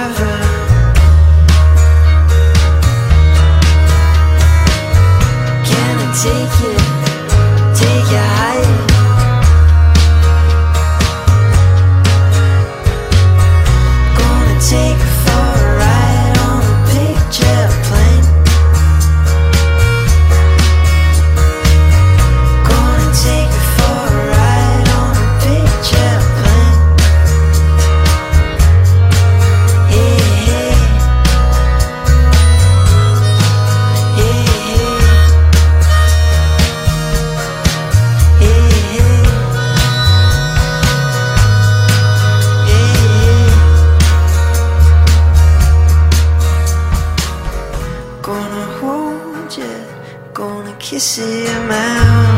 forever. Can I take you higher? Gonna take you for a ride on a picture plane. Gonna take you for a ride on a picture plane. Hey, hey. Hey, hey. Hey, hey. Hey, hey. Gonna hold you, gonna kiss your mouth.